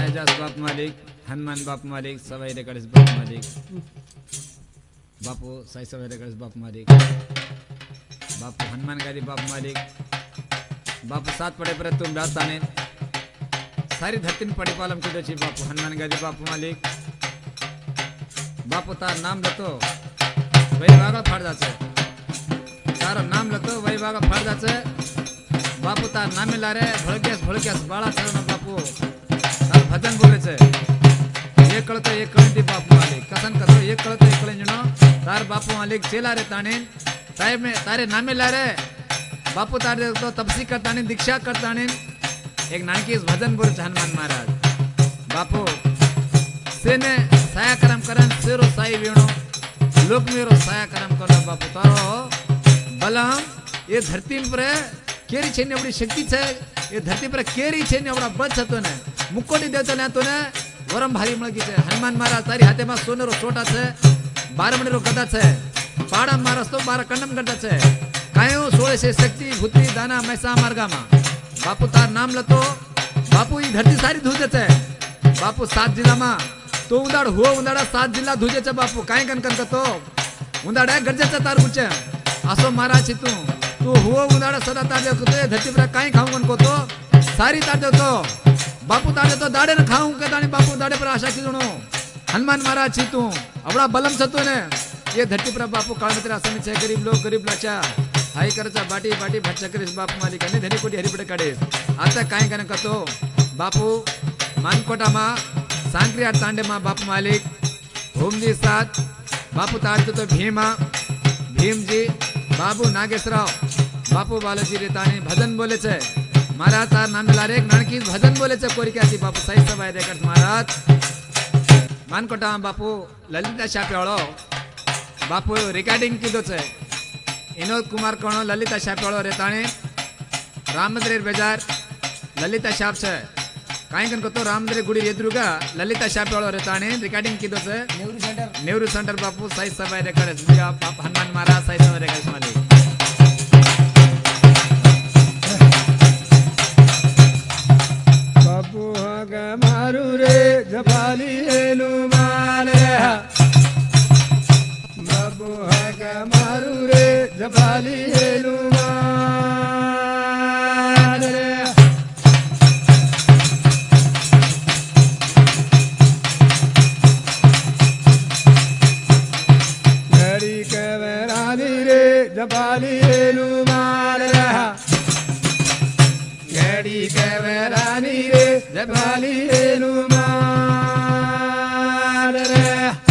एजाज बाप मालिक, हनुमान बाप मालिक, सवाई रेकर्ड्स बाप मालिक, बापू साई सवाई रेकर्ड्स बाप मालिक, बापू हनुमान गादी बाप मालिक, बापू सात पड़े पर तुम दास्ताने सारी धरती में पड़ी पालम की दोची बापू हनुमान गादी बापू मालिक, बापू तार नाम लतो वही वागा फाड़ जाचे, तारो नाम लतो वही वागा फाड़ जाचे, बापू तार नामे लारे भड़केस बाळा चरण बापू तार भजन बोले छे, एक कळतो एक कळंती बापू मालिक, कसन कतो एक कळतो एक कळंजनो तार बापू मालिक चेला रे ताणे तारे नामे लारे बापू तारे तो तपसी करताने दीक्षा करताने एक नानकीस भजन बोले छे हनुमान महाराज, बापू सेने साया करम करन सेरो साई वेणो लोक मेरो साया करम करो बापू तारो बलम ये धरती पर केरी छे ने एवडी शक्ति छे, ये धरती पर केरी छे ने एवडा बळ छतो ने मुकोटी देतो ने तो ने वरम भारी मळगी छे हनुमान महाराज तारी हाथे में सोनेरो सोटा छे, 12 मणीरो गदा छे, पाड़ा मारस तो 12 कंडम करता छे, कायो सोळे छे शक्ति भूतरी दाना मैसा मार्गामा, बापू तार नाम लतो बापू ई धरती सारी धूजे छे, बापू 7 जिल्लामा तो उंदाड हो उंदाडा 7 जिल्ला धूजे छे बापू काय कन करतो उंदाडा गरजेचे तार गुचे असो महाराज छी तू हो उंदाडा सदा तार देखतो धरती पर काय खाऊ कन कोतो सारी तार देतो बापू तार देतो दाडे न खाऊ के दाणी बापू दाडे पर आशा की जणो हनुमान महाराज छी तू अबड़ा बलम छतो ने ये धरती पर बापू काळमित्र आसन छे, गरीब लोग गरीब लाचा हाई करचा बाटी बाटी भटकरेस बापू मालिक आणि धनी कोटी हरिपडे काढेस आता काय कन करतो बापू मानकोटा मा सांक्रिया तांडे मा बापू मालिक होमजी साथ बापू तार तो भीमा भीमजी बाबू नागेशराव बापू बालाजी रेताणी भजन बोले छे महाराज तार नाम लारे एक नानकी भजन बोले छे कोरिकाती बापू साई सभाई रेकर्ड्स महाराज मानकोटा बापू ललिता शापेवाळो बापू रिकॉर्डिंग कीधो छे विनोद कुमार कणो ललिता शापेवाळो रेताणी राममंदिर बेजार ललिता शाप छे काय कन तो राममंदिर गुडी एदुरुगा ललिता शापेवाळो रेताणी रिकॉर्डिंग कीधो छे नेहरू सेंटर बापू साई सभाई रेकर्ड्स बापू हनुमान महाराज साई सभाई रेकर्ड्स मालिक बापू हग मारू रे जपाली एनु मारे बापू हग मारू रे जपाली एनु मारे घड़ी के रानी रे जपाली एनु मारे घड़ी के रानी रे जपाली एनु मारे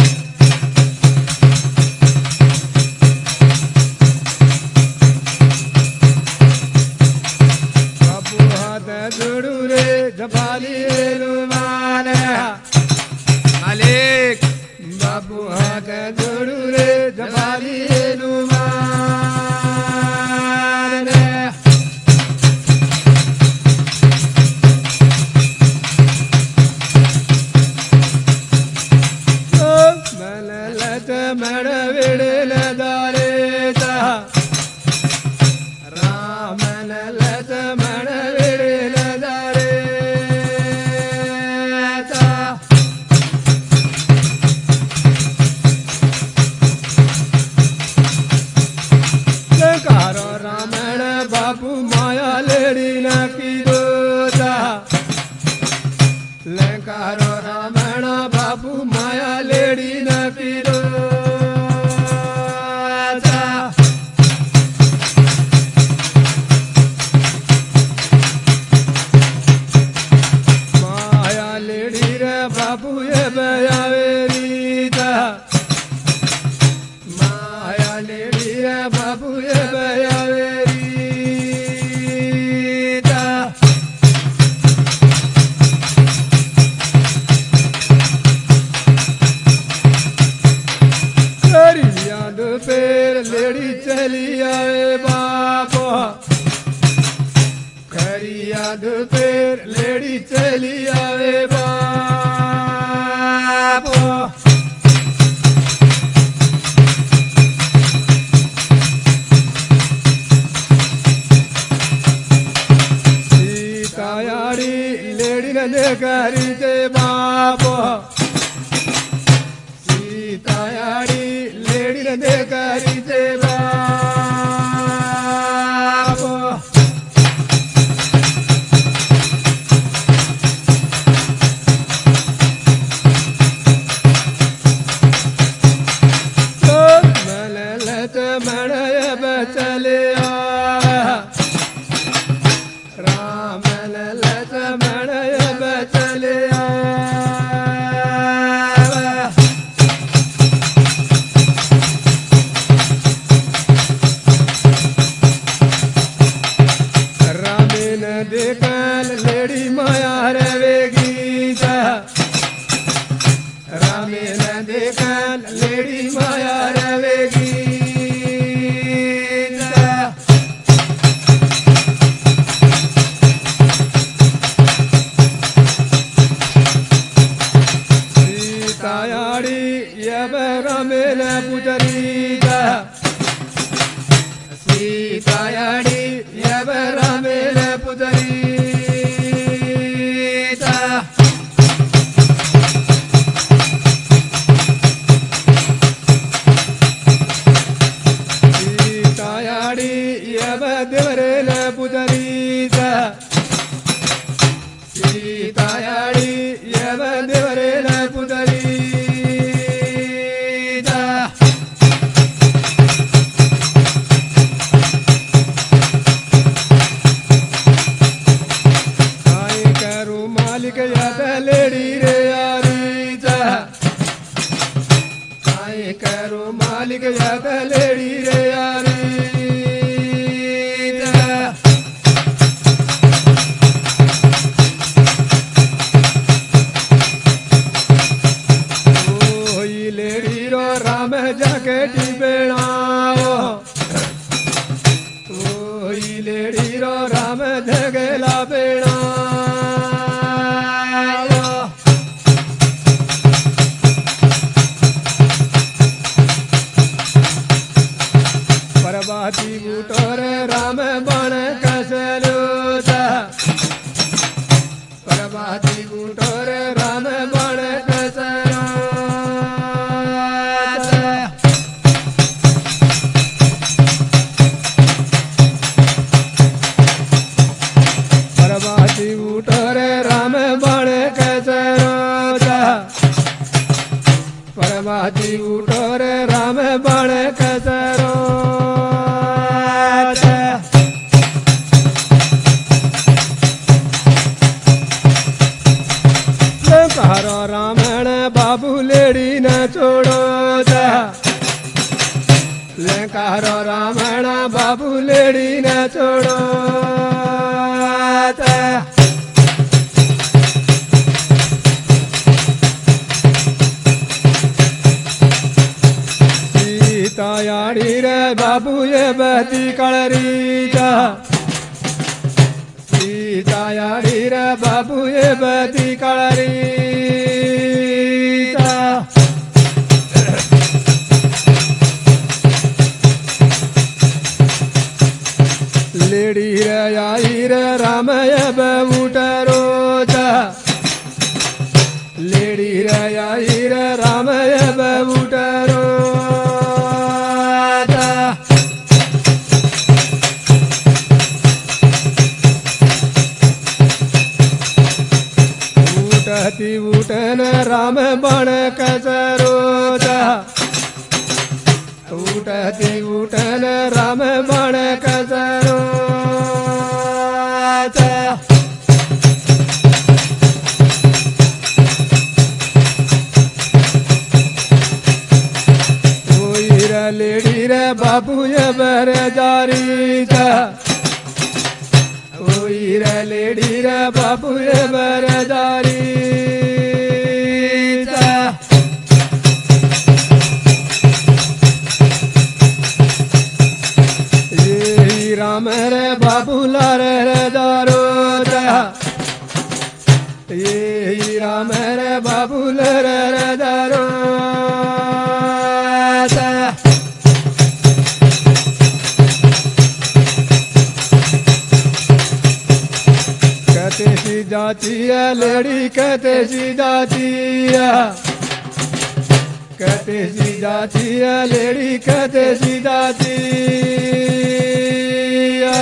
बापू हाथ जोड़ू रे जपाली एनु मारे मालिक बापू हाथ जोड़ू रे जपाली एनु मारे मड़ विड़ल दारे राम लत मड़ विड़ल दारे कारो रामण बापू माया लेडी न की दोता लंकारो रामण बापू माया लेडी न की बापू ये बयावेरीता माया लेडी रे बापू ये बयावेरीता करी याद पेर लेडी चली आवे बापो करी याद पेर लेडी चली आवे बापो सीतायाड़ी लेडी न देखारी ते बाप सीतायाडी लेडी देखारी ते बाप मनलत मणय बचले राम ललत मणय बचले रामेन देखल लेडी माया रे गीता रामेन देखल लेडी माया रे गीता सीतायाडी यब रामेन पुजरीता सीतायाडी यब रामेन पुजरीता सीतायाडी यब देवरेन पुजरीता सीतायाडी यब देवरेन पुजरीता काय करू मालिक यब लेडी रे यारीचा काय करू मालिक यब लेडी रे यारीचा ओई लेडी रो राम जगटी बेणाओ ओई लेडी रो राम जगला बेणाओ परबाती बूटोर राम बण कसलोता परबाती बूटोर राम बण कसलोता परबाती बूटोर राम बण कसलोता परबाती बूटोर राम बण कसलोता लंकारो रामण बाबू लेडी न छोड़ो लंकारो रामण बाबू लेडी न छोड़ो सीतायाडी रे बाबू ये बती कलरीचा सीतायाडी रे बाबू ये बती कलरीचा लेडी रे आई रे राम ये बूटरोचा लेडी रे आई रे राम ये बूटरोचा उठती उठन राम बण कसरोता उठती उठन राम बण कसरोता लेडी रे बाबू ये बर जारीता ओई रे लेडी रे बाबू ये बर जारीता ये राम रे बाबू लार रे दारोता ये राम रे बाबू लार रे दारोता जाती है ले लेड़ी कहते सीधा चिया कहते सीधा चिया लेड़ी कहते सीधा चिया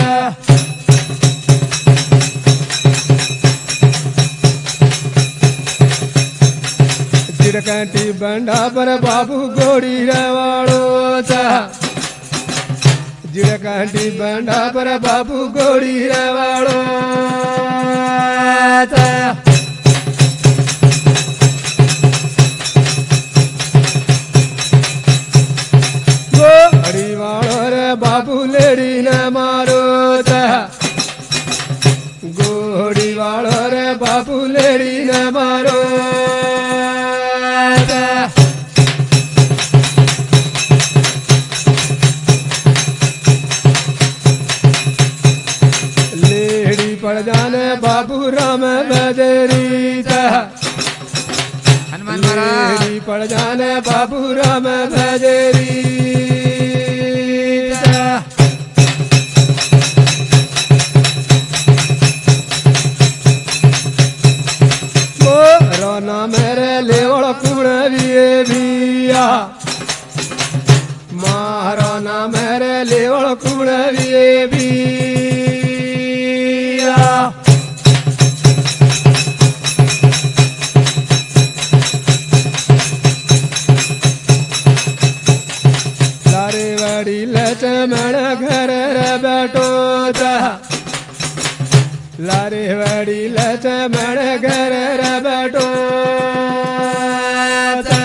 जिरकंटी बंडा पर बाबू गोड़ी रवाड़ो था जिरकंटी बंडा पर बाबू गोड़ी रवाड़ो था गोड़ी वाड़ो रे बाबू लेडी न मारो था गोड़ी वाड़ो रे बाबू लेडी न मारो लेडी पड़ जाने बाबू राम बजरी था हनुमान महाराज लेडी पड़ जाने बाबू राम बजरी था रोना मेरे लेवड़ कुण बिया मारो ना मेरे लेवड़ कुण बिया लारे बड़ी लचमण घर बैठो था लारे बड़ी लचमण घर बैठो था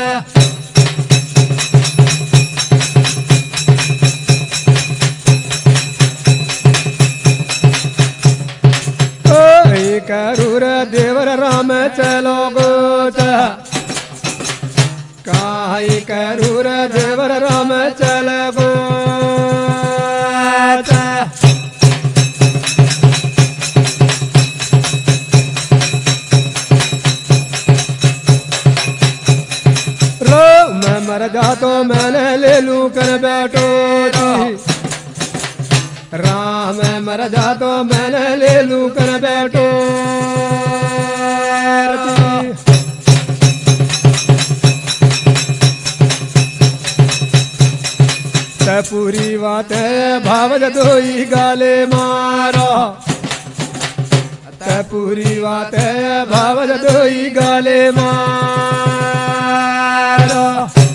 करूर देवर राम चलो गोचा काई करूर देवर राम चल गोचा रो मैं मर जा तो मैंने ले लू कर बैठो राम मर जा तो मैंने ले लू कर बैठो पूरी बात है भावज दोई गाले मारो पूरी बात है भावज दोई गाले मारो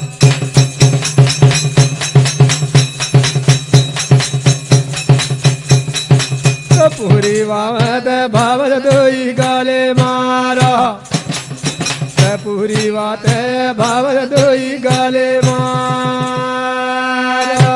पूरी बात भावज दोई गाले मारो पूरी बात है भावज दोई गाले मारो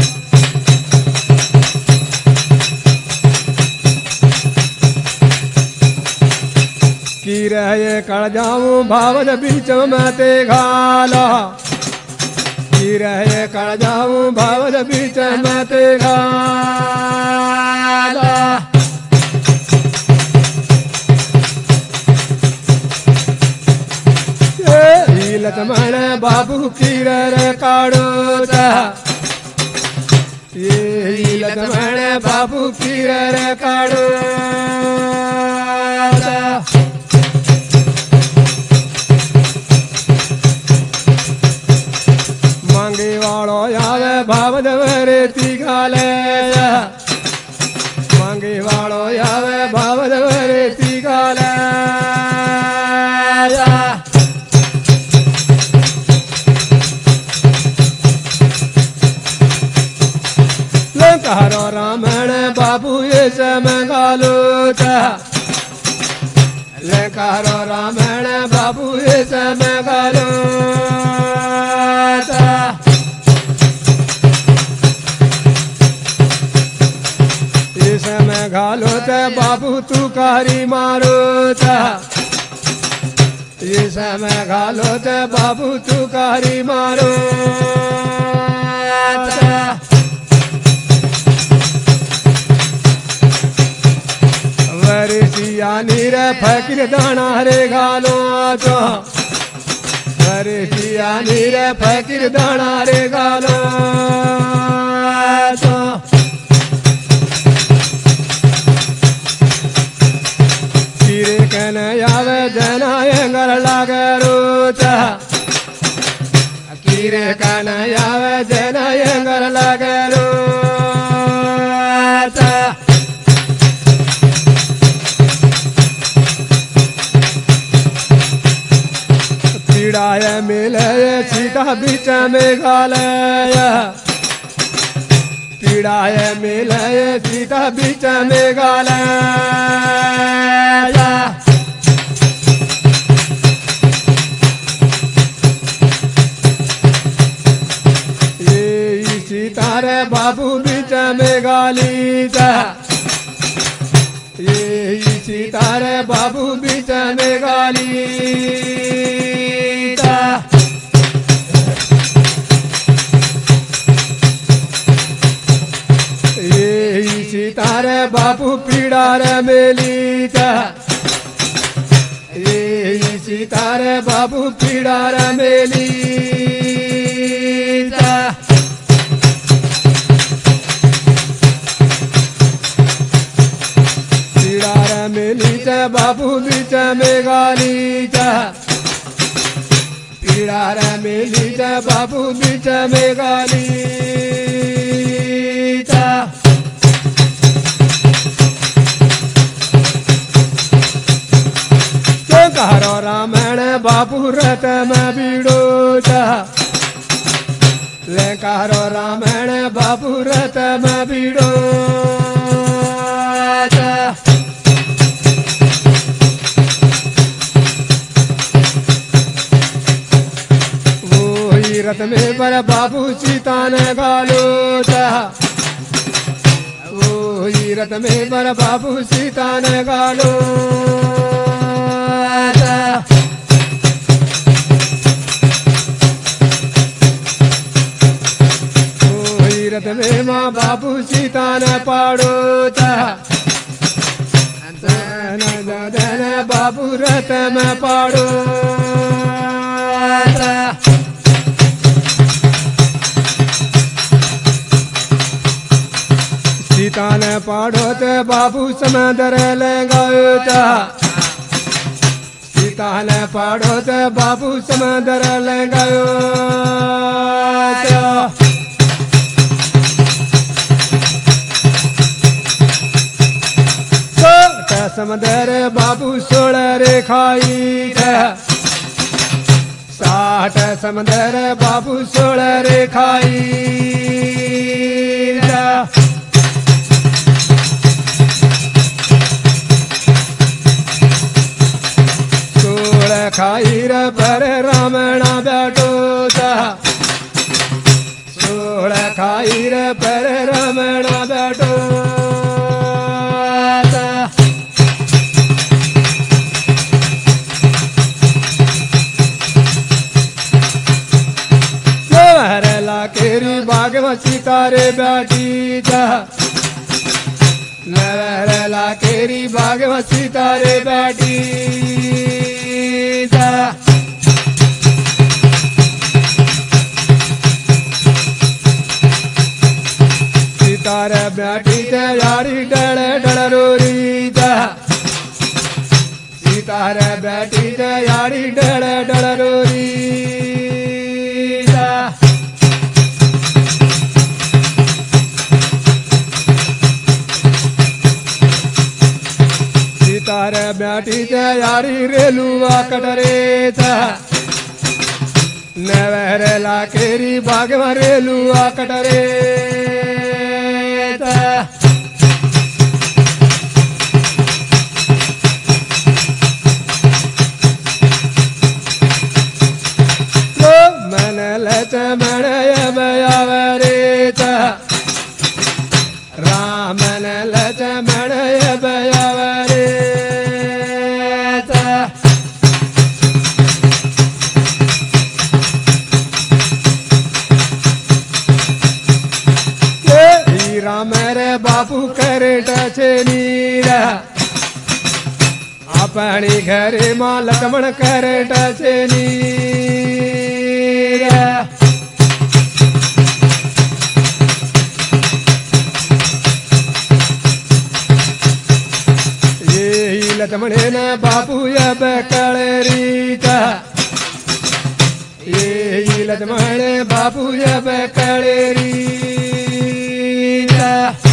की रहे कड़ जाऊं भावज बीच में ते घाला की रहे कड़ जाऊं भावज बीच में ते घाला लक्ष्मण बाबू की रे काड़ो था ये लक्ष्मण बाबू की रे काड़ो था मांगे वालो यावे भावद वरे तिगाले मांगे वालो यावे भावद वरे तिगाले लंकारो रामण बाबू ये समगालो था लंकारो रामण बाबू ये समगालो था ये समगालो था बाबू तू कारी मारो था ये समगालो था बाबू तू कारी मारो था वरसिया नीर फकीर दाना रे गालो तो वरसिया नीर फकीर दाना रे गालो तो तीरे कन आवे जनायंगर लागे रोच कीरे कन्हैया जनायंगर लागे रोच पीड़ाय मिले सीता बीच में गालय पीड़ाय मिले सीता बीच में गालय सीतारे बाबू बीच में गाली ये सीतारे बाबू बीच में गाली ये सीतारे बाबू पीड़ा रे मेली ये सीतारे बाबू पीड़ा रे मेली मिली बाबू बीच में गाली पीड़ा रे मिली बाबू बीच में गाली तो कहो रामायण बाबू रत में बीड़ो ले कहो रामायण बाबू रत में बीड़ो रथ में पर बाबू सीता ने गालो ओ रथ में पर बाबू सीता ने गालो ओ रथ में माँ बाबू सीता ने पाड़ो बाबू रथ में पाड़ो सीता ने पाड़ो ते बाबू समंदर ले गयो सीता ने पाड़ो ते बाबू समंदर ले गयो समंदर बाबू 16 रे खाई साठ समंदर बाबू 16 रे खाई खाई रे पर रामणा बैठो सोड़ खाई रे पर रामणा बैठो ला केरी बागवती तारे बैठी ला केरी बागवती तारे बैठी सीतारे बैठी यारी डले डलोरी सीतारे बैठी यारी डले डलोरी सीतारे बैठी यारी रेलुआ कटरे नवहरे ला केरी बागवा रेलुआ कटरे मन लच मणय बयावरे राम लच मणय बयावरे राम रे बापू करट छे नीरा अपनी घरे मां लक्ष्मण करट छे नीरा लक्ष्मणे ने बापू अब कलरीता ये लक्ष्मण बापू अब कलरीता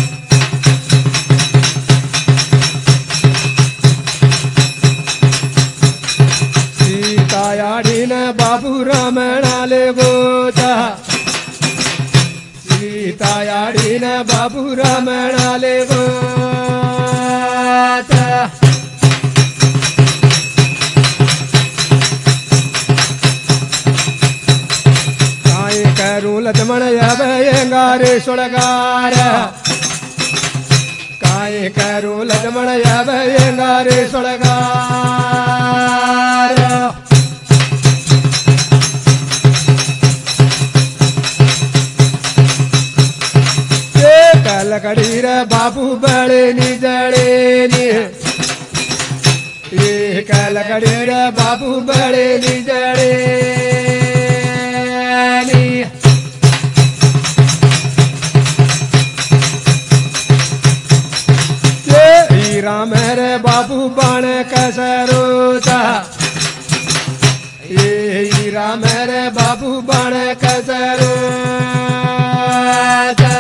सीतायाड़ी ने बापू रामणाले गोता सीतायाड़ी ने बापू रामणाले गोता काय करू लक्ष्मण अब अंगारे सुड़गार काय करू लक्ष्मण अब अंगारे सुड़गार लकड़ी रे बाबू बड़े निजड़े नी एक लकड़ी रे बाबू बड़े निजड़े नी राम रे बाबू बाण कसरोता ये राम रे बाबू बाण कसरोता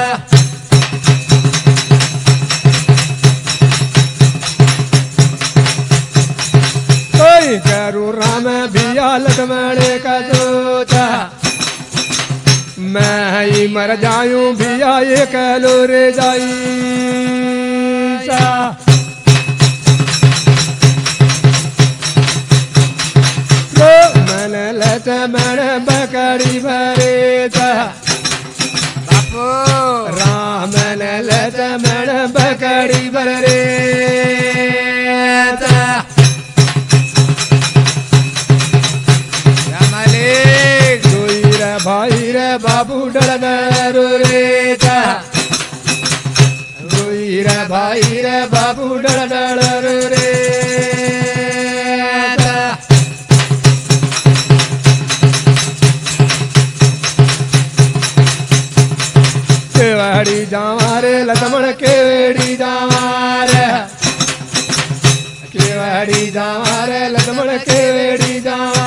करू राम भिया लक्ष्मण का जोता मैं ही मर जायूं भिया ये कहलो रे जाई मन लक्ष्मण बकड़ी भरे बापू राम लक्ष्मण बकड़ी भरे भाई रे बाबू डरो रे रोई रे भाई रे बाबू डरो रे केवाड़ी जावा रे लक्ष्मण केवाड़ी जावा रे केवाड़ी जावा रे लक्ष्मण केवाड़ी जावा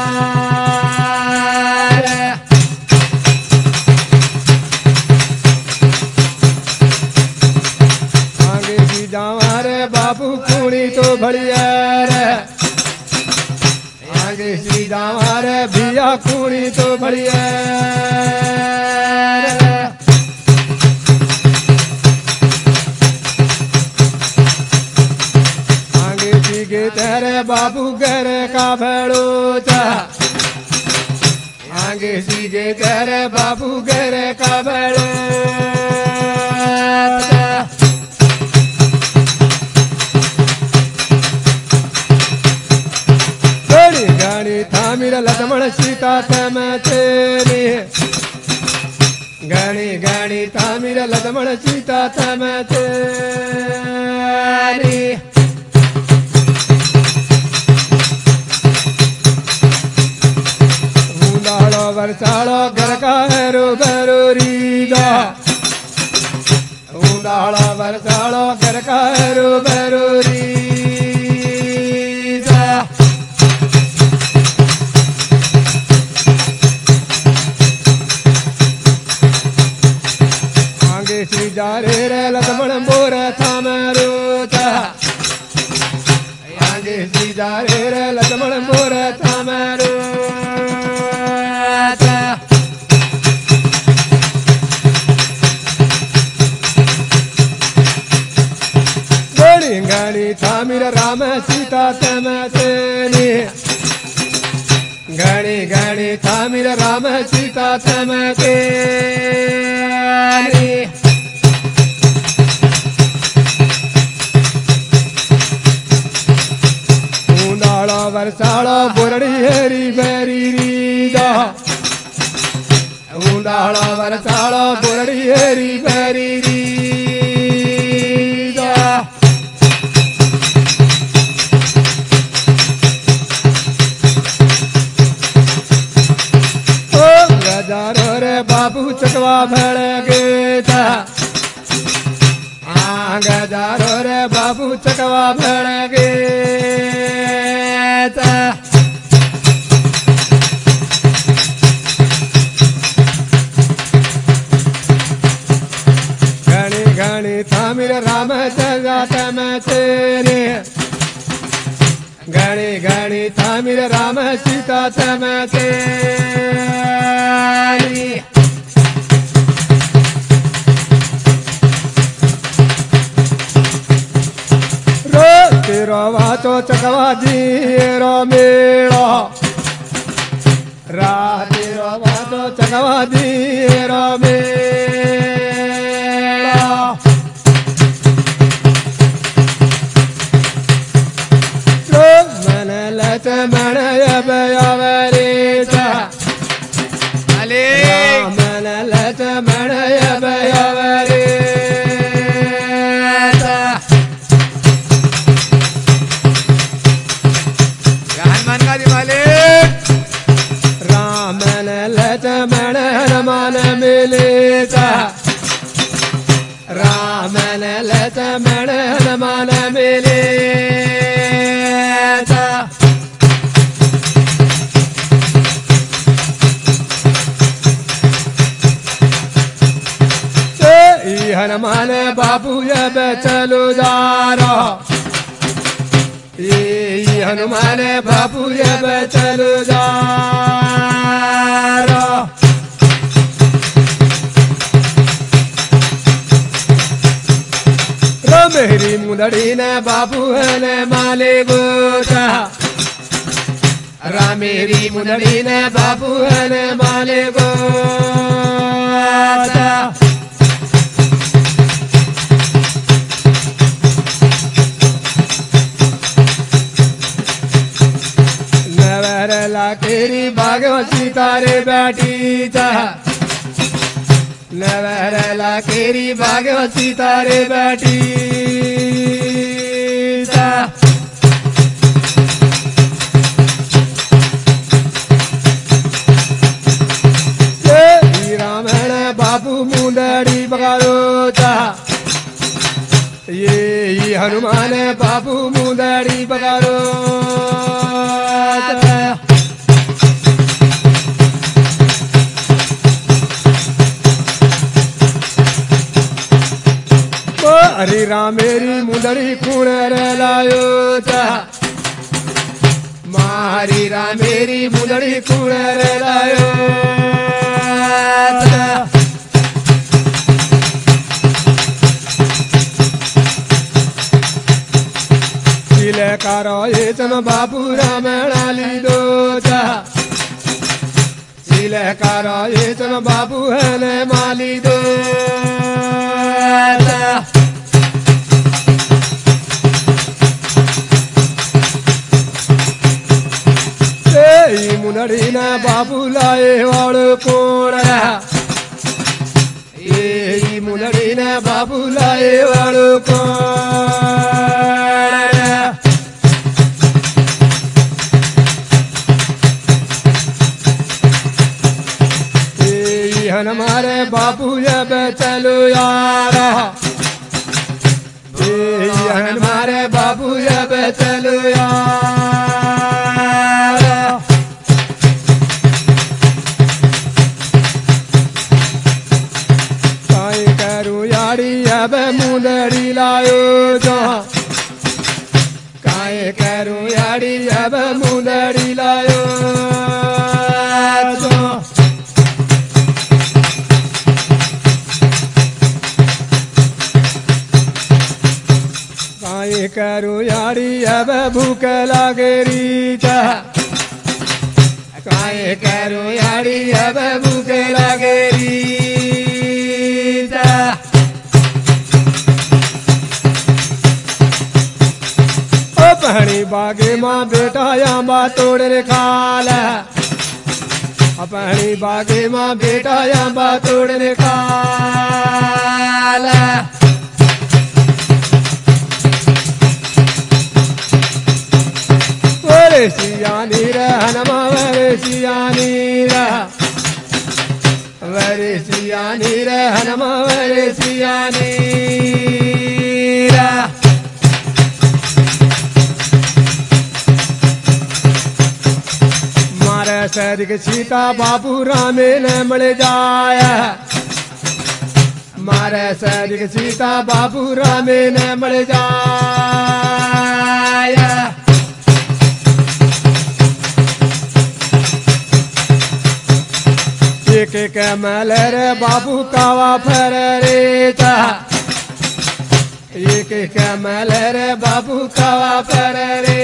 बाबू कुड़ी तो बढ़िया रे आगे सी जावा रे भिया कुड़ी तो बढ़िया रे आगे सी गे तेरे बाबू घर का भेड़ो चा आगे सी गे तेरे बाबू घर का भेड़ो थामिर लक्ष्मण सीता तम तेरे गणी गणी थामिर लक्ष्मण सीता तम तेरे ऊंडालो वर्षालो घर का हेरो बरोरी दा ऊंडालो वर्षालो घर का हेरो बरोरी सी जा रे लक्ष्मण मोर थामरोता आगे सी जा रे लक्ष्मण मोर थामरोता गणी गणी थामिर राम सीता तम तेने गणी गणी थामिर राम सीता तम तेने वर्षालो बोरड़ी हेरी बेरी रीदा ऊंडालो वर्षालो बोरड़ी हेरी बेरी रीदा ओ गजारो रे बाबू चकवा भड़ गेता गजारो रे बाबू चकवा भड़ गे राम जगात में तेरे घड़ी घड़ी थामिर राम सीता तम तेरी रो तेरो वाचो चकवा दीरो मेड़ो रा तेरो वाचो चकवा दीरो मेड़ो मन यब यवरीता अले मन लत मन यब यवरीता हनुमान गादी मालिक राम लत मन मन मिलेता राम लत मन मन मिलेता हनुमान बाबू अब चलो जा रहा ये हनुमान बाबू अब चलो जा रहा मेरी मुदड़ी ने बाबू ने माले गोता रामेरी मुदड़ी ने बाबू ने माले गोता तेरी भागवती तारे बैठी जा नवरला केरी भागवती तारे बैठी जा रामण बाबू मुंदड़ी बगारो जा ये हनुमान बाबू मुंदड़ी बगारो हरी राम मेरी मुंदड़ी खूण रे लायो जा मारी राम मेरी मुंदड़ी खूण रे लायो जा सिले कारो ये चम बाबू राम नाली दो जा सिले कारो ये चम बाबू है ने माली दो जा मुनड़ी ने बाबू लाए वाड़ कोण ये मुनड़ी ने बाबू लाए वाड़ कोण ये हमारे बाबू अब चलो यार ये हमारे बाबू अब चलो यार अब मुंदड़ी लायो जो काए करूं यारी अब मुंदड़ी लायो जो काए करूं यारी अब भूख लागेरी जा काए करूं यारी अब भूख लागेरी जा अपनी बागे माँ बेटा याबा तोड़ रे खाल अपनी बागे माँ बेटा याबा तोड़ रे खाल वरे सियानी रे हनुमा वरे सियानी रे हनुमा वरे सियानी रे सरिक सीता बाबू रामे ने मिल जाया मारे सरिक सीता बाबू रामे ने मर जाय एक एक मैल रे बाबू कावा फर रे चा एक एक मैल रे बाबू कावा फर रे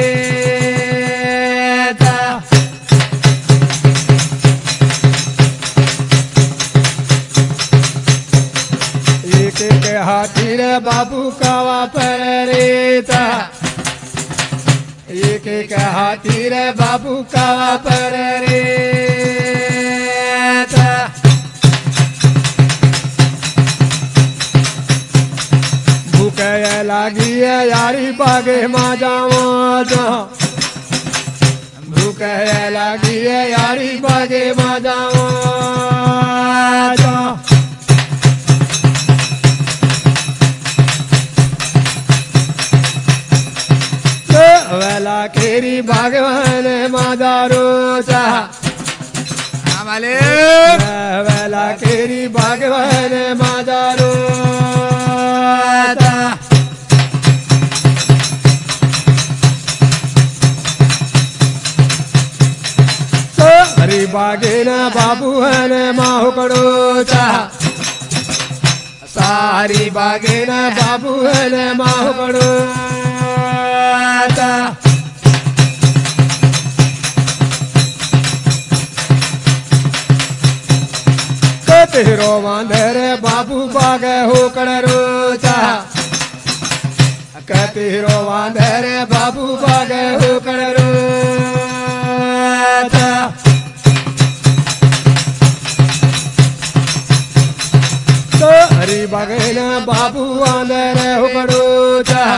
चा एक एक हाथी रे बाबू कावा फर रे चा एक एक हाथी रे बाबू कावा फर रे भूख लागी है यारी बागे माँ जाओ भूख लागी है यारी बागे माँ जाओ वेला केरी भगवान मादारो चाह वेला केरी भगवान मादारो हरी बागे न बाबू हन माहुकड़ो चाह सारी बागे न बाबू हन माहुकड़ो तेरो वांदर बाबू बाग हो कड़रो चाह तेरो वांदर बाबू बाग हो कड़रो तो हरी बागेन बाबू वांदर हो कड़ो चाह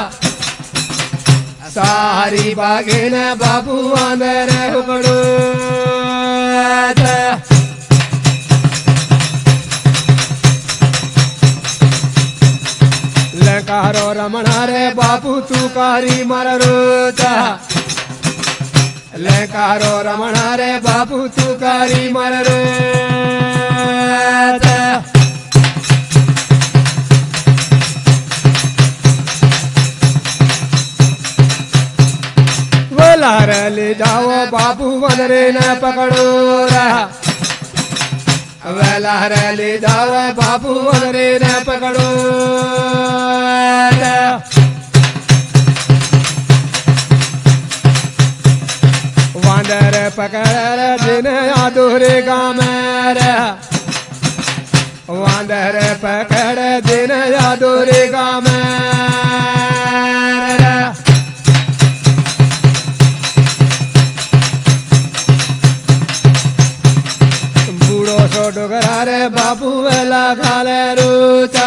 सारी बागेन बाबू वांदर हो कड़ो लंकारो रमणा रे बाबू तू कारी मरो चाह लंकारो रमणा रे बाबू तू कारी मरो बोला ले जाओ बाबू वनरे न पकड़ो रहा वेला ले जाओ बाबू वनरे न पकड़ो वांदर पकड़ दिन आदोरे गाँव वांदर पकड़ दिन आदोरे गाँव डोगरा रे बाबू वेला खाले रोचा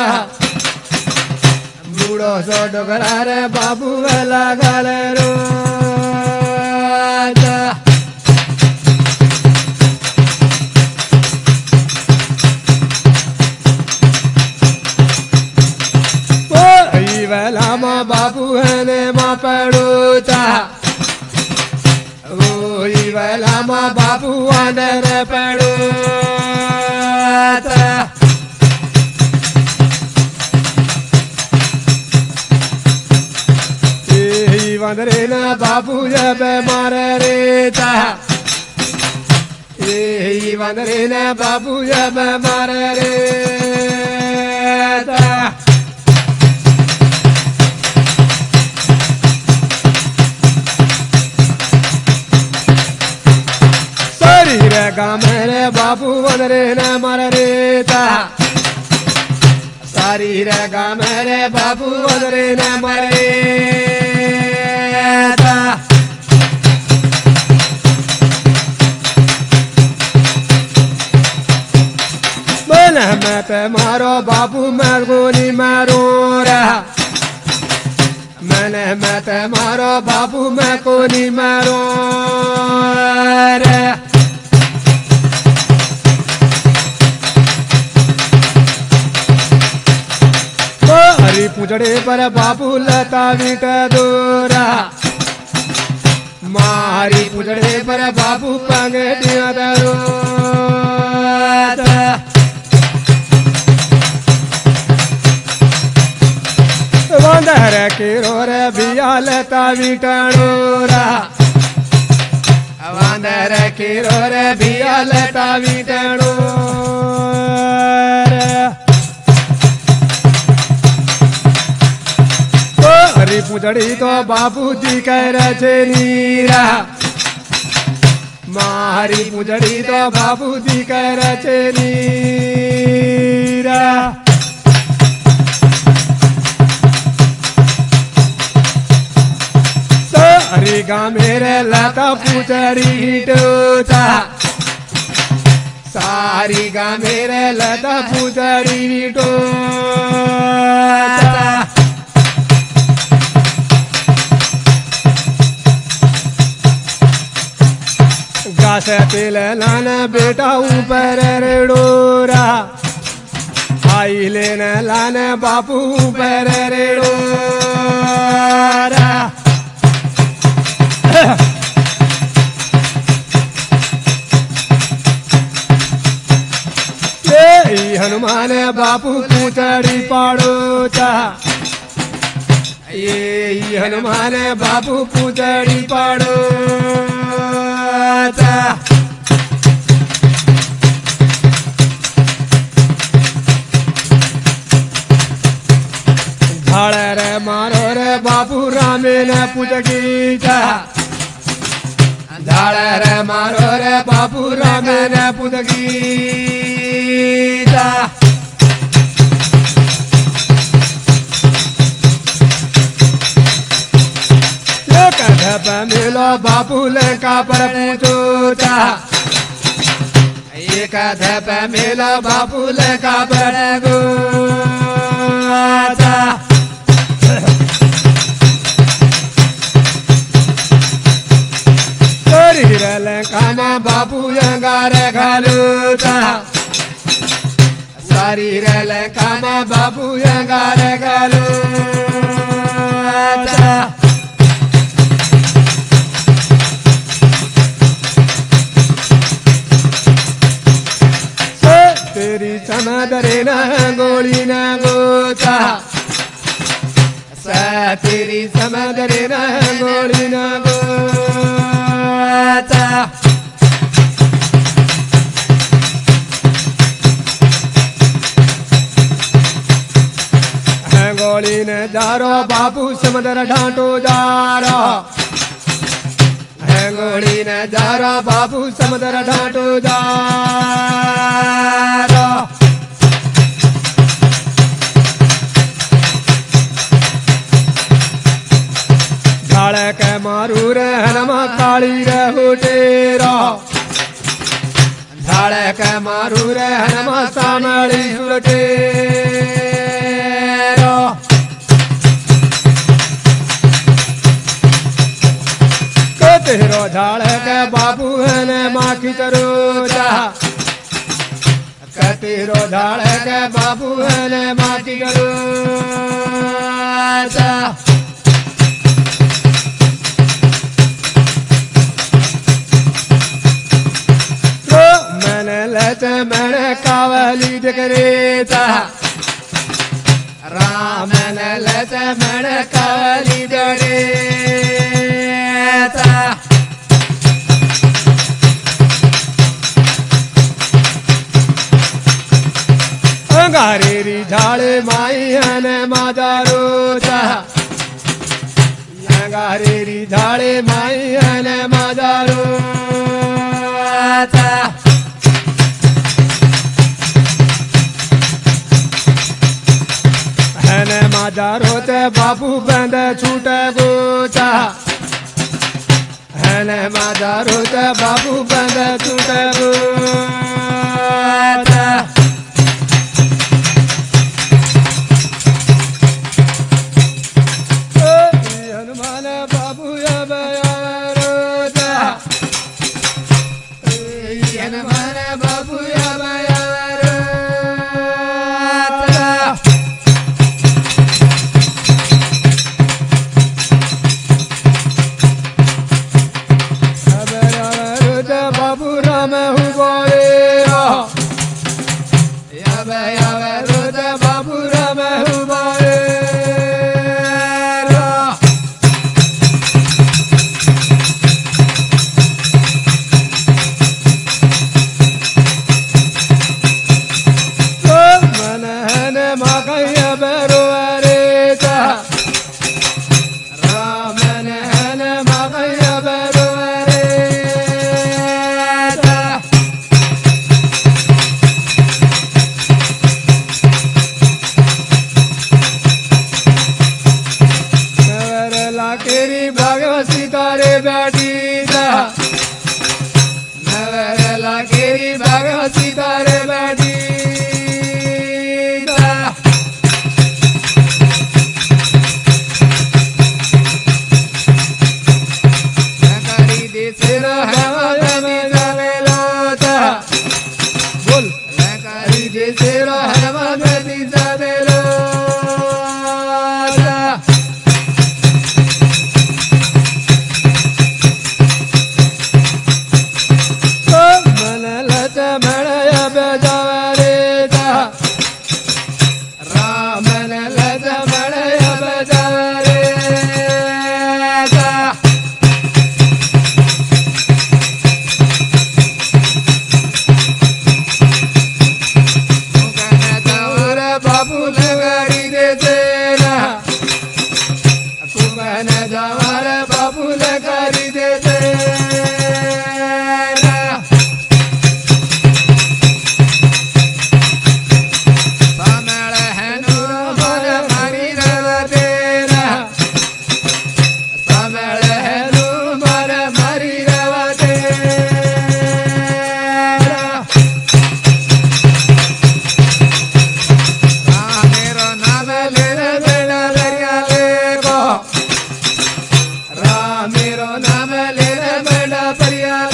बूढ़ो सो डोगरा रे बाबू वेला खाले रोचा ओ वेला माँ बाबू है ने माँ पड़ोचा ओ वेला माँ बाबू आने रे पड़ो वंदरे न बाबू जब मारे रे चाह यही वंदरे न बाबू जब मारे रे चाह शरीर गाँव रे बाबू वंदरे न मारे रे चाह शरीर गाँव रे बाबू वंदरे न मारे मैं पे मारो बाबू मैं गोली मारो रहा मैंने मैं पे मारो बाबू मैं गोली मारो रे तो हरी पूजड़े पर बाबू लता बीट दो रहा मारी पूजड़े पर बाबू पंगे दिया दो लेता वीटणो रा वांदर खीरो रे भिया लेता वीटणो हरी पूजड़ी तो बापूजी कह रहे नीरा मारी पूजड़ी तो बापूजी कह रहे नीरा हरी गा मेरे लता पूजड़ी टोता सारी गा मेरे लता पूजड़ी टोता गास तिल लान बेटा ऊपर रेडोरा आई लेन लान बापू ऊपर रेडोरा हनुमान बापू पूछड़ी पाड़ोता ये हनुमान बापू पूछड़ी पाड़ोता झाड़ रे मारो रे बापू रामे ने पूछ गीता झाड़ रे मारो रे बापू रामे ने पूछ गीता मिलो बापू लंका पर पूछोता एक धप मिलो बापू लंका पर गोता लंका में बापू अंगार घालूता शरीर लंका में बापू अंगार घालूता तेरी समदरे न गोली न गोता सा तेरी समदरे न गोली न गोता गोली न जारो बापू समदर ढांटो जारो गोली न जारो बापू समदर ढांटो जारो झाड़ के मारू रे हनुमा काली रे हुटेरो झाड़ के मारू रे हनुमा सामड़ी सुरटेरो तेरो झाड़ के बाबू ने माखी करोता तेरो झाड़ के बाबू ने माखी करोता तो मैंने लेते मैंने कावली जगरेता राम मैंने लेते मैंने कावली जगरेता अंगारेरी झाड़े माई ने माजारोता अंगारेरी झाड़े माई ने माजारोता ने माजारोते बाबू बंद छूटे गोता ने माजारोते बाबू बंद छूटे गोता हनुमान बाबू हनुमान बाबू बाबू राम हूँ गोरे बाबू राम हूँ गोरे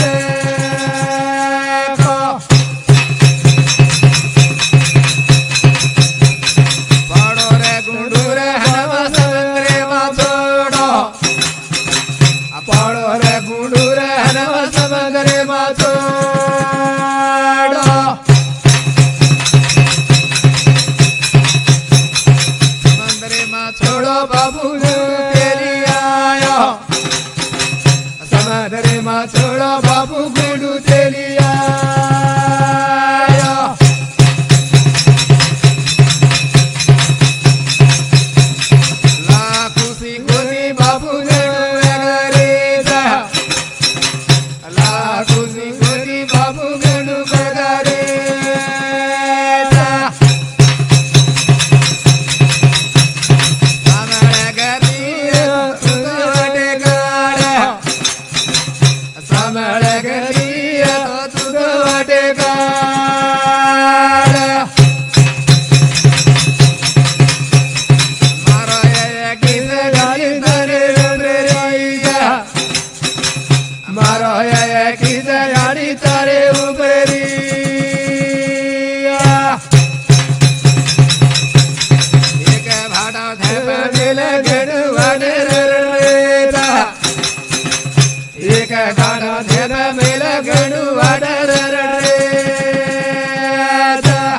પાડો રે ગુંડુ રે હનવા સમંદરે માં છોડો પાડો રે ગુંડુ રે હનવા સમંદરે માં છોડો સમંદરે માં છોડો બાપુ તેલી આયો સમંદરે માં છોડો બાપુ ગુંડુ તેલી આયો લા ખુશી ખુશી બાપુ ખુશી ખુશી બાપુ ગુંડુ બગારે સામળે ગરી વટે ગાડે સાંભળે ગરી તો તું વટે ગાડે મારો એ ગીત ગાડી તને ઉભરી જા મારો કીધ ગાડી તારે ઉભરી એક ભાડો થે દિલ ગણ વડે રેતા એક ગાડો ધેર મેલ ગણ વડે રેતા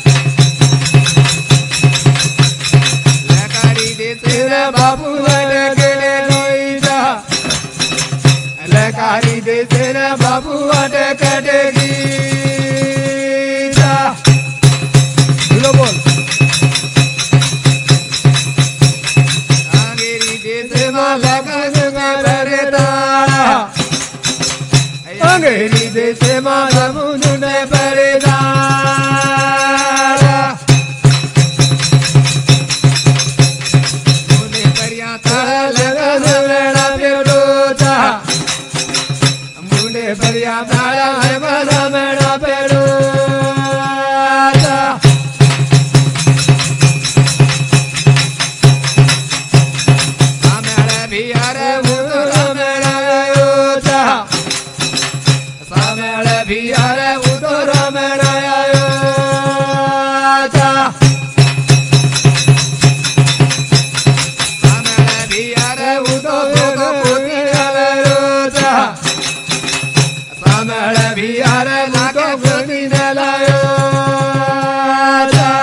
લકારી દે તેરા બાપુ વડે ગલે લોઈ જા લકારી દે તેરા બાપુ વડે કડગી જા બોલો બોલ આંગેરી દે તેમાં લગન મેં ભરે તાળા અંગેરી દેશમાં સમુદ્રને ભરે તાળા મુને કર્યા તાળા લગન વેળા ફેરડો જા મુંડે ભર્યા તાળા બધા મેળા ફેરડો જા સામેળે ભિયારે ઉતરા મેળાયો જા સામેળે ભિયારે ઉતરા મેળાયો જા સામેળે ભિયારે ઉતો ભોગ પોતી ગયેલો જા સામેળે ભિયારે લાગે પોતી ગયેલો જા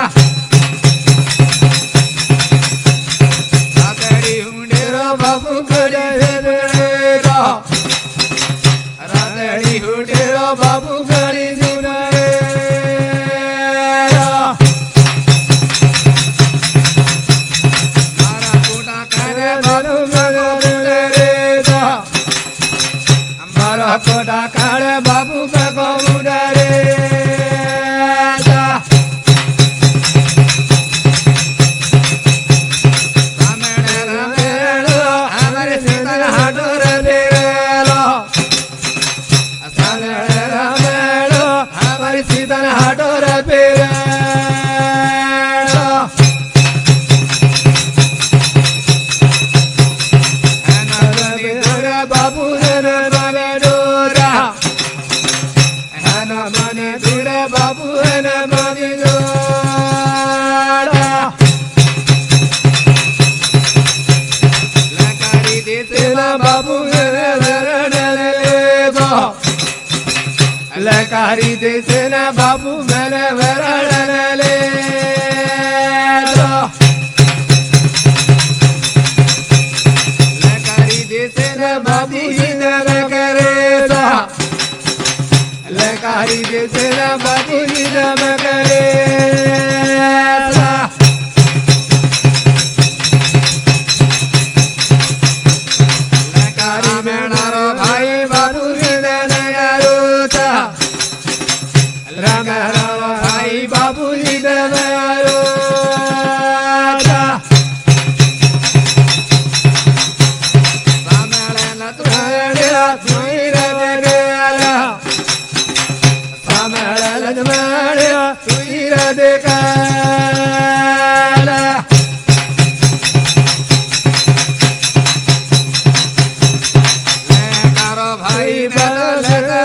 રાતડી હુંડેરો બાપુ કરે રેરા રાતડી હુટેરો બાપુ કરી દીને મારા કોટા કરે બાપુ કરે રેરા મારા કોટા કાળે બાપુ કકો મુડારે સામેળે રમે અમારે સીતન હાટો રેલો સાલે રમેલો અમારી સીતન હાટો રેલો બાપુ મને ડોરા હેના મને દુરે બાપુ એને મને ડોરા લકારી દે તેલા બાપુ એને વરણે લેગો લકારી દેસેના બાપુ મને વરણે લેગો લકારી દે બાપુ હિને કરે તા લકારી દેસેના બાપુ હિને કરે તા લકારી મેણારો ભાઈ બાપુ હિને નગારો તા રામ રામ ભાઈ બાપુ હિને નગારો તા સામેળે નતું લકારો ભાઈ મેળો લકારો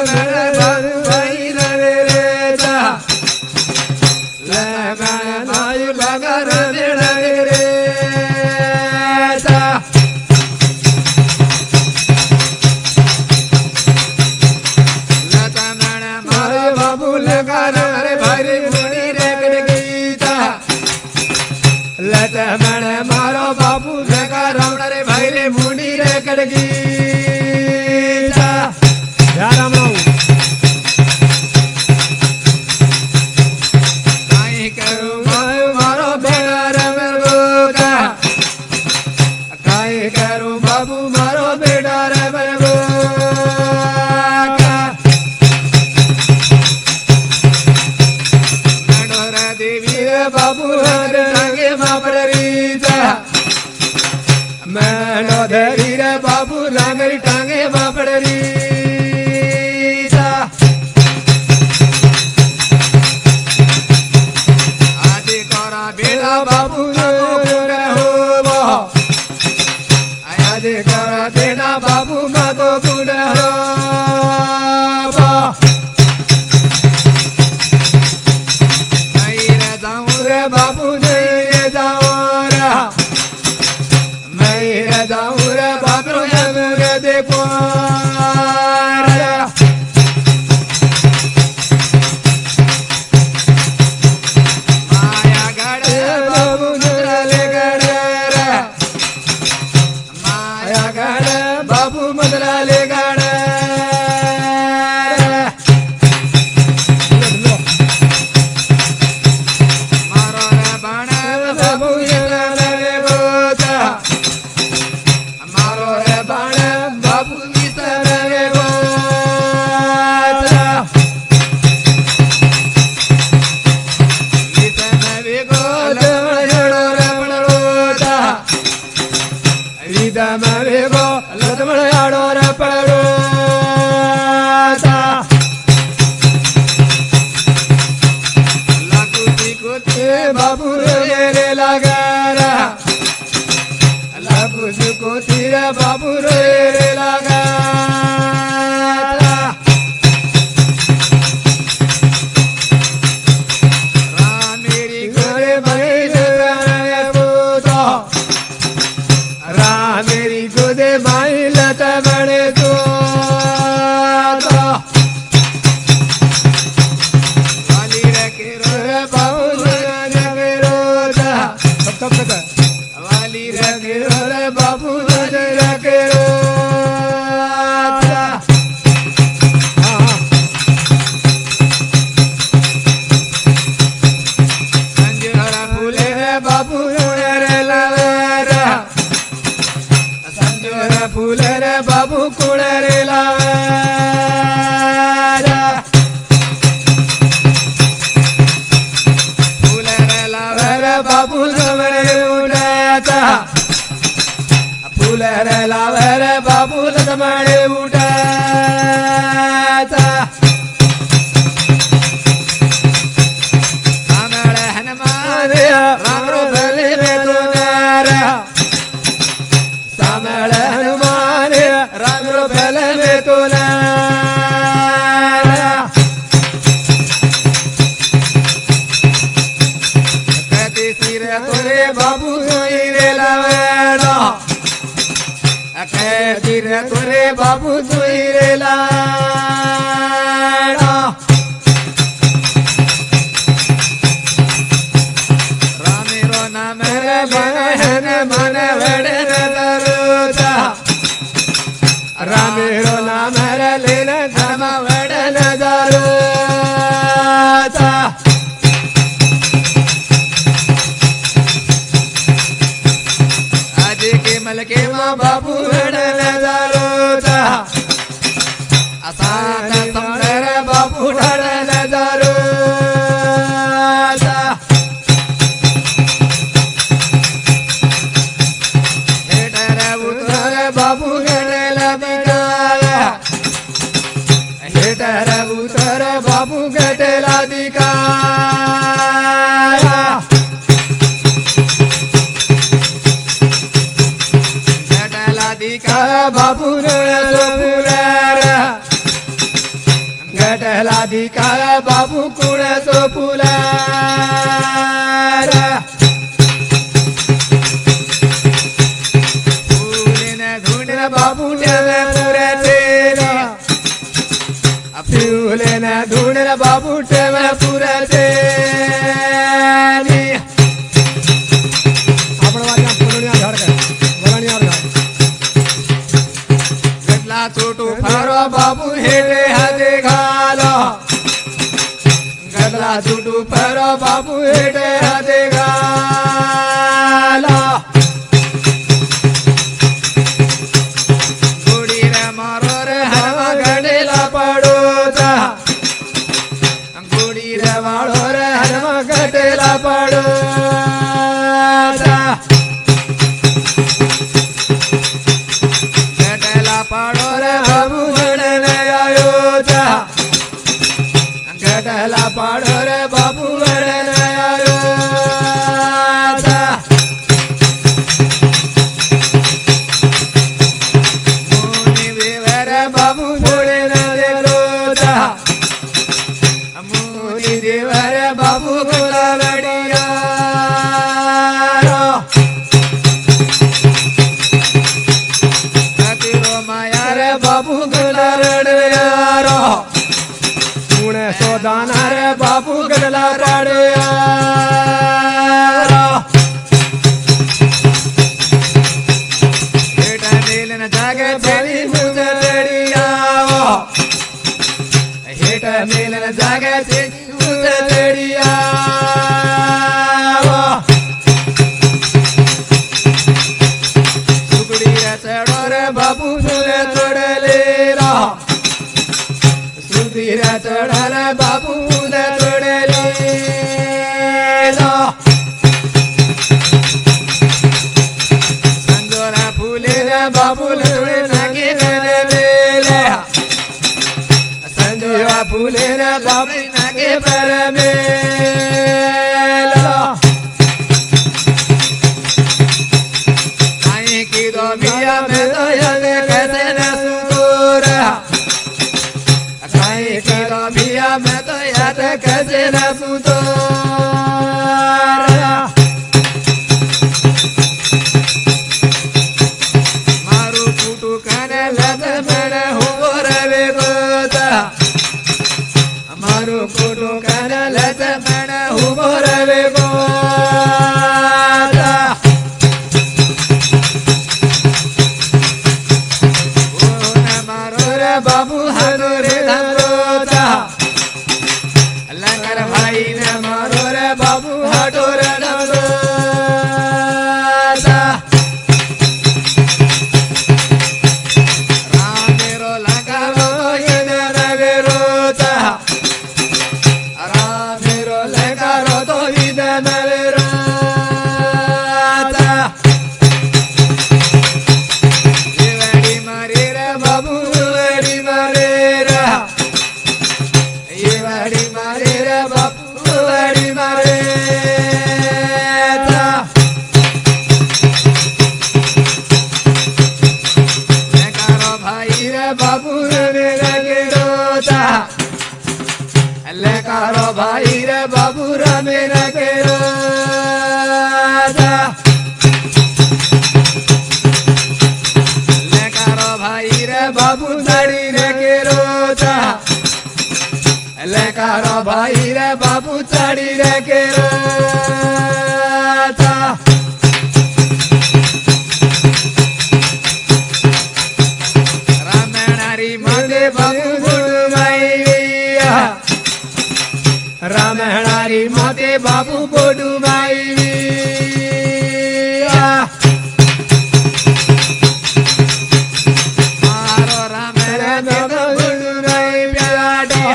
मळे उठाचा सामळ हनुमान राम रोपले वेतोनार सामळ हनुमान राम रोपले वेतोनार कती सिर तोरे बाबू सोईरे लावेडा कती रे तोरे बाबू सोईरे लावेडा रामेरो नाम मेरे बहन मन वड़े नजरूता रामेरो नाम रे लेना धर्म वड़े नजरूता आज के मल के माँ बाबू वड़े नजरूता असाद समर बाबू वड़े नजरूता हेटर उतर बाबू गणेला दिकाला हेटर उतर बाबू गटेला दिकाला जटला दिका बाबू रणलो फुलार गटला दिकाला बाबू कुणसो फुलार फूलेन धुंड बाबू ठेवे पुराचे पिवले ना धुणेल बाबू ठेवे पुराचे आपण वाजा पुरण्या झाड काय वळणीवर झाड गटला चोटू फारो बाबू हेटे हाते घालो गदला चुटू फारो बाबू हेटे हाते घालो गोडी रे मारो रे हनुम गडेला पडोचा गोडी रे रे वाळो रे हनुम गडेला पडोचा गटला पाडो रे बाबू गडने आयोचा गडला पाडो रे बाबू गडने आयोचा मुनी विवर बाबू थोडे न देवरोचा मुनी देवर बाबू गुलाबडिया कतिरो माया रे बाबू गुलाबडिया पुणे सोदाना रे बाबू गडला पाडया हेटा नीलन जागे बली मुजडिया हेट मेलन जागे मुजडिया सुगडी रे चढो रे बाबू तुले तोडलेला सुधीरा चढाला बाबू तुले तोडलेला संजोरा फुले रे बाबू लुळे नागे गणवेले संजीवा फुले रे बाबू नागे परमेला आई की दो मिया मैं तो यले कैसे न सुतोर काई के बिया मैं तो याद कैसे न सुतोर मारू फुटू काने लत मन हो रवे गोता मारो कोटो काना लत मन हो रवे गोता ओ न मारो रे बाबू हदोरे धरोता लंगर भाई भाई न न मारो रे बाबू हटोरे धरोता राम मेरो लंगा इन रवे रोता राम मेरो लेकर तो वडी मारे रे बापू वडी मारे लेकारो भाई रे बापू रे रोता लेकारो भाई रे बाबू रमे के रोता लेकारो भाई रे बाबू साड़ी रे के रोता लेकारो भाई रे बाबू साड़ी रे के रोता रामनारी माते बाबू रामहणारी माते बाबू बोडू माई मारो राम बोडू माई प्याडा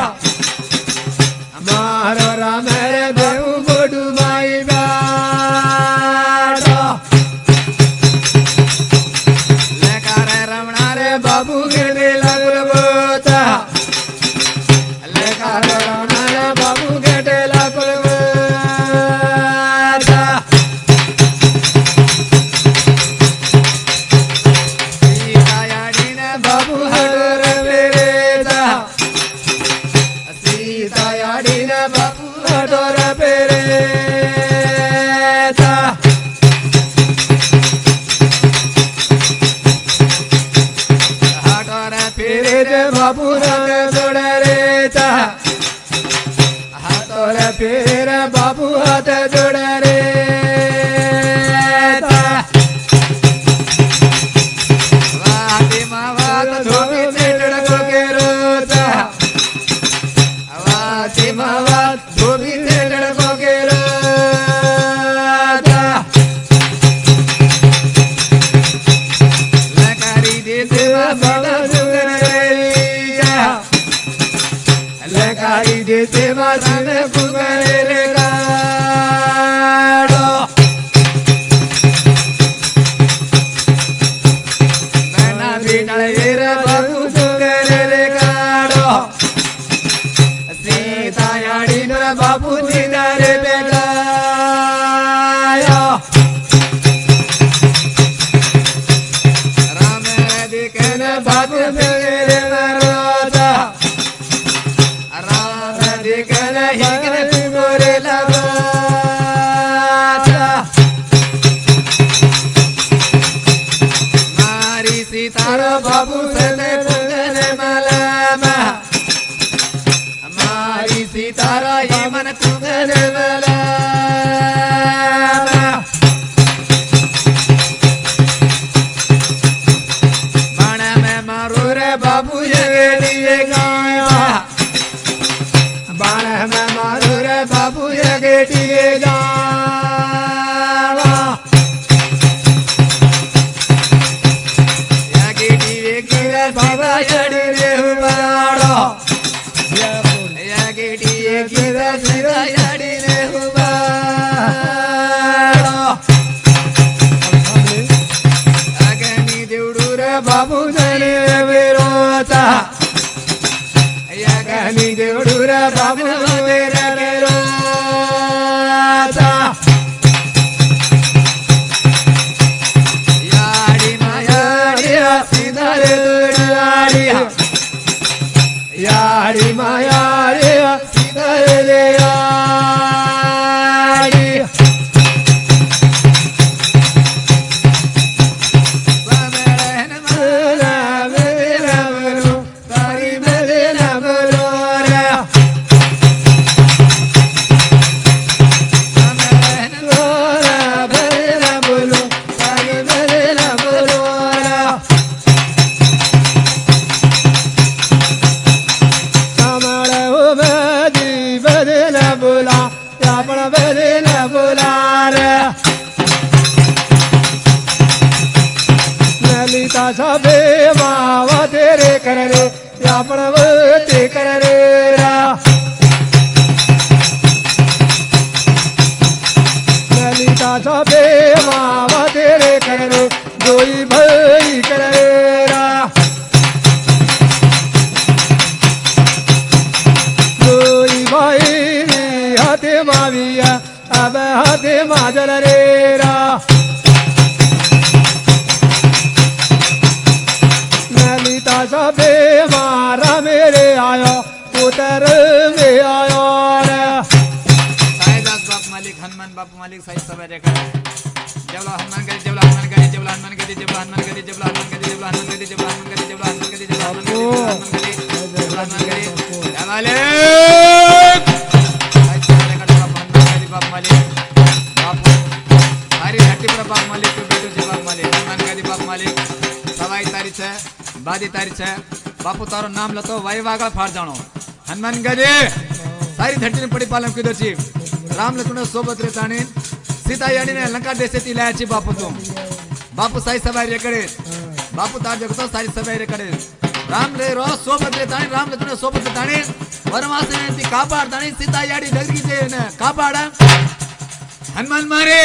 मारो राम देव बोडू माई प्याडा लेकर रमणा रे बाबू गिरने लगल बोता लेकर रमणा रे बाबू बाबू रंग जोड़े रेता हाथों रे फिर बाबू हाथ जोड़े रेता वादी मावात धोबी चेटड़ को के रोता वादी मावात धोबी चेटड़ को के रोता लकारी दे सेवा बाबा लेकाई देते वासन कुकरे रे गाड़ो मैना बीटल रे बाबू कुकरे रे गाड़ो सीता याड़ी न बाबू सीता रे बेगायो राम दिखे न बाबू मेरे रोता मारी सीतारा बाबू सने पुंगने मलामा मारी सीतारा ये मन पुंगने मलामा बाणा में मारो रे बाबू ये गाया बाण में मारू रे बाबू ये गेटी जावा या गेटी रे बाबा जड़ी रे हुबाड़ो या गेटी रे सीधा जड़ी रे हुबाड़ो अगनी देवड़ू रे बाबू जने विरोता यागनी देवड़ू रे बाबू मेरा के रोता याड़ी मायाड़ी सीधा रे दुड़ाड़ी याड़ी मायाड़ी सीधा रे याड़ी सबे मावा तेरे कर रे आपण ते कर रे रा ललिता सबे मावा तेरे कर रे जोई भई कर रे रा जोई हाते माविया अब हाते माजल रेरा ललिता सबे मारा मेरे आयो उतर में आयो रे साईदास बाप मालिक हनुमान बाप मालिक साई सभा रेखा जेवला हनुमान गदी जेवला हनुमान गदी जेवला हनुमान गदी जेवला हनुमान गदी जेवला हनुमान गदी जेवला हनुमान गदी जेवला हनुमान गदी जेवला हनुमान गदी जेवला हनुमान गदी जेवला हनुमान गदी या मालिक साई सभा रेखा बाप हनुमान गदी बाप मालिक बाप सारी धरती पर बाप मालिक को बेटो जी बाप मालिक हनुमान गदी बाप मालिक सवाई तारी छे बादी तारी छे बापू तारो नाम लतो वैवागळ फाड़ जाणो हनुमान गदी सारी धरती ने पड़ी पालन कीधो छी राम लक्ष्मण सोबत रेताणी सीता याडीने लंका देशेती लायाची बापू तू बापू साई सभा रेकडे बापू तार जगतो सारी सभा रेकडे राम ले रो सोबत रेताणी राम लक्ष्मण सोबत रेताणी वनवासने ती कापाडताणी सीता याडी डगरी ने कापाड हनुमान मारे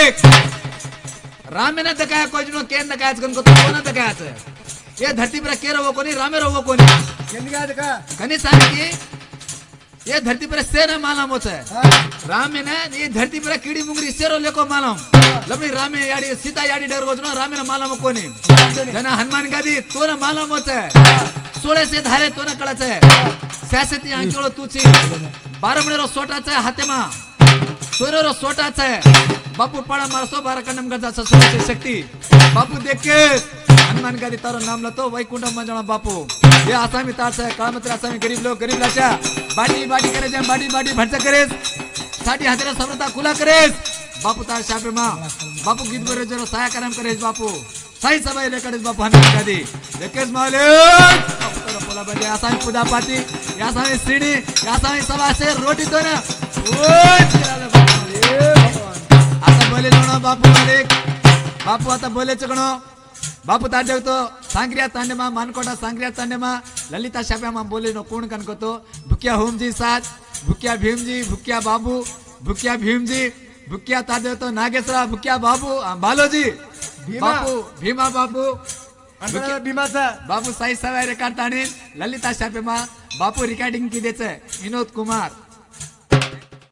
राम ने दकाया कोजनो केन दकायाच गन को कोना दकायाच ये धरती पर केरो वो कोनी रामे रो वो कोनी केनगा दका कनी सांगी ये धरती पर सेन मालूम होता है राम ने ये धरती पर कीड़ी मुंगरी सेरो लेको मालूम लबड़ी रामे याडी सीता याडी डर गोजनो रामे ने मालूम कोनी जना हनुमान गादी तो ने मालूम होता है सोळे से धारे तो ने कळच है शासती आंचोळो तुची बारमणेरो सोटाच है हातेमा सोरेरो सोटाच है बापू पाड़ा मारसो बारा कन्नम गजा ससुर शक्ति बापू देख के हनुमान गादी तारो नाम लतो वैकुंठ मंजणा बापू ये आसामी तार से कामत्र आसामी गरीब लोग गरीब लाचा बाटी बाटी करे जे बाटी बाटी भटक करेस साठी हातेरा समृता खुला करेस बापू तार शापे मा बापू गीत बरे जरो सहाय करम करेस बापू साई सबाई रेकडेस बापू हनुमान गादी देखेस मालिक बापू तारो बोला बजे आसामी पूजा पाती या आसामी सीडी या आसामी सभा से रोटी तो ना ओय चिराले बापू आता बोले जोणो बापू मालिक बापू आता बोले चगणो बापू तार जगतो सांग्रिया तांडे मा मानकोटा सांग्रिया तांडे मा ललिता शाप्या मा बोले नो कोण कनकोतो भुकिया होमजी साथ भुकिया भीमजी भुकिया बाबू भुकिया भीमजी भुकिया तार जगतो नागेश्वरा भुकिया बाबू बालोजी बापू भीमा बाबू भीमा सा बापू साई सवाय रे काढताणी ललिता शाप्या मा बापू रिकॉर्डिंग की देचे विनोद कुमार